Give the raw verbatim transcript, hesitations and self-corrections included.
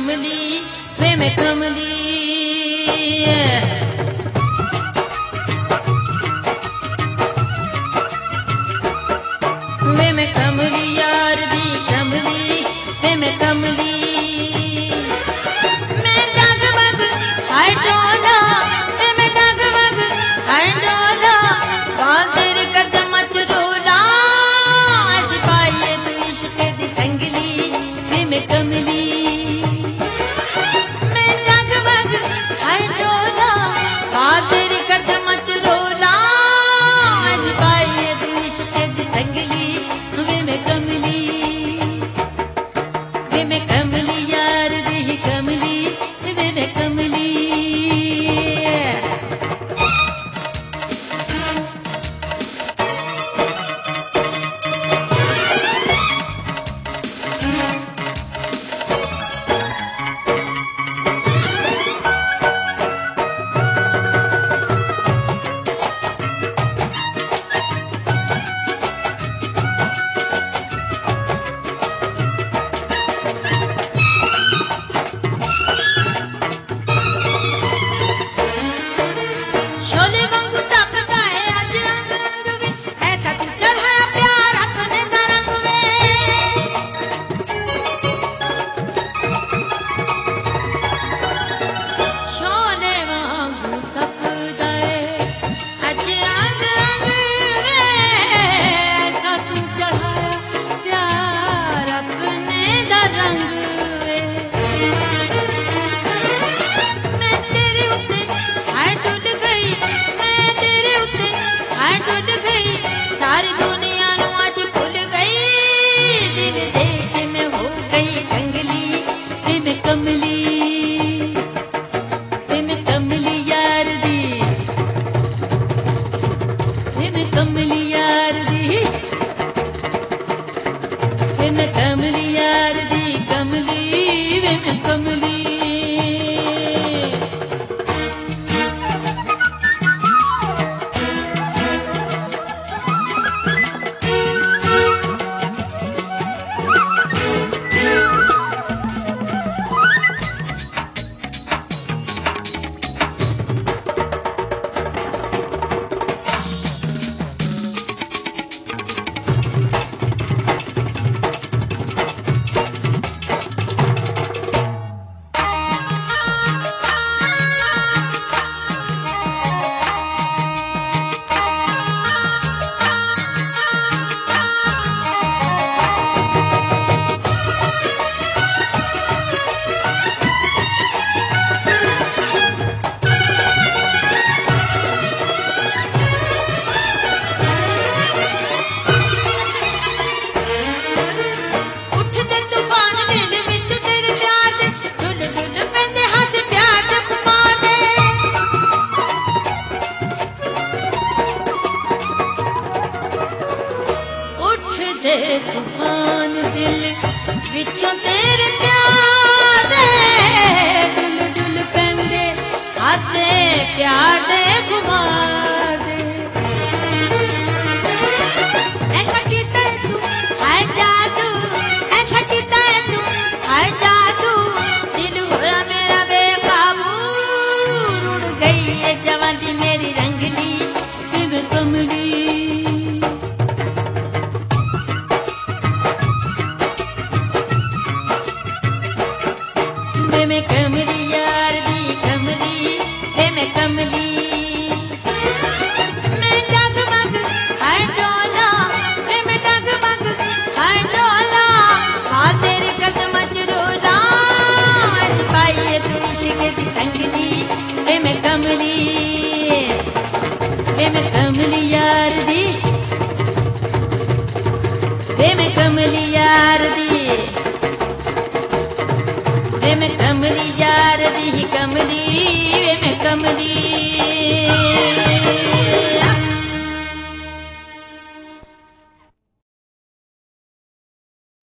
कमली वे मैं कमली वे मैं कमली यार दी कमली वे मैं कमली मैं डगमग हाय डोला वे मैं डगमग हाय डोला बाल तेरे कदम च रोला सिपाही तू इश्क दी संगली वे मैं कमली मैं डगमग हाय डोला बाल तेरे कदम च रोला सिपाही तू इश्क दी संगली वे मैं कमली वे मैं कमली यार दी कमली वे मैं कमली सारी दुनिया नू आज भूल गई दिल दे के मैं हो गई कंगली वे मैं कमली वे मैं कमली यार दी वे मैं कमली यार दी वे मैं कमली यार दी कमली वे मैं कमली तूफान दिल विचों तेरे प्यार दे डुल डुल पेंदे हासे प्यार दे खुमार दे ऐसा कीता है तू हाय जादू ऐसा कीता है तू हाय जादू दिल हुआ मेरा बेकाबू रुड़ गई ये जवानी मेरी रंगली वे मैं कमली वे मैं कमली यार दी कमली वे मैं कमली मैं डगमग हाय डोला वे मैं डगमग हाय डोला हाल तेरे कदम च रोला सिपाही तू इश्क दी संगली वे मैं कमली वे मैं कमली यार दी वे मैं कमली यार दी वे मैं कमली यार दी कमली वे मैं कमली